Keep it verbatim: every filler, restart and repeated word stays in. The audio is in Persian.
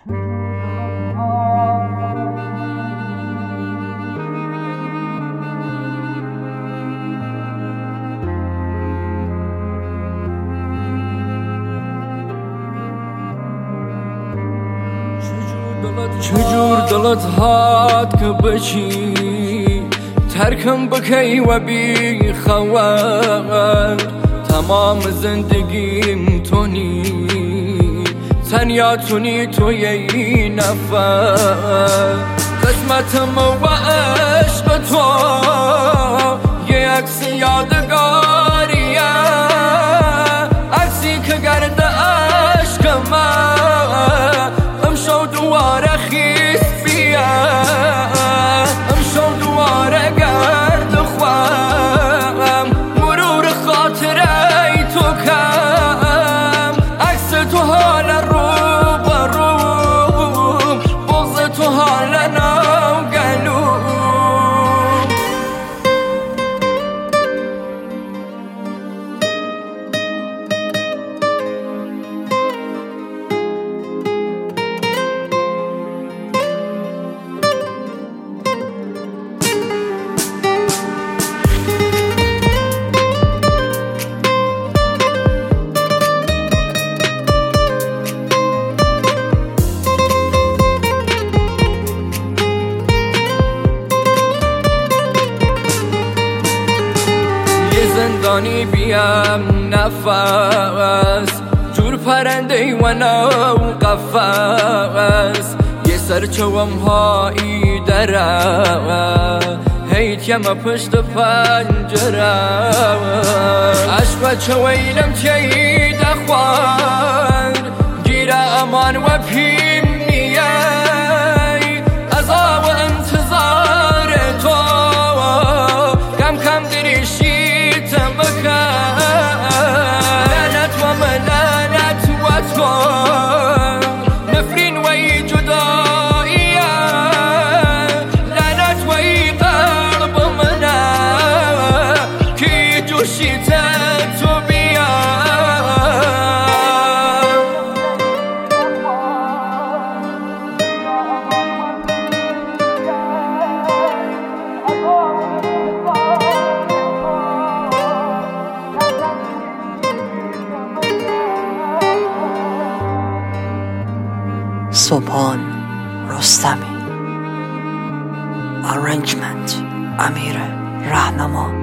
چجور دلت هات که بچی ترکم بکی و بی خبر تمام زندگیم تونی تنیا تونی توی این نفر قسمتم و عشق تو یه عکس یادگاریه عکسی که گرد عشق من امشو دواره خیس بیه امشو دواره گرد خوام مرور خاطره تو کم عکس تو حال رو بروم بغض تو حال نو گلوم زندانی بیم نفس جور پرنده و نو قفس یه سرچوم هایی دره هیت یم پشت پنجره عشق چویلم چی دخوان گیره امان و پیم نیه از آو انتظار تو کم کم دریشی لعنت و ملعنت و تو نفرین و ای جداییه لعنت و ای قلب منه که جوشیت تو بیا سبحان رستمی. Arrangement امیر رهنما.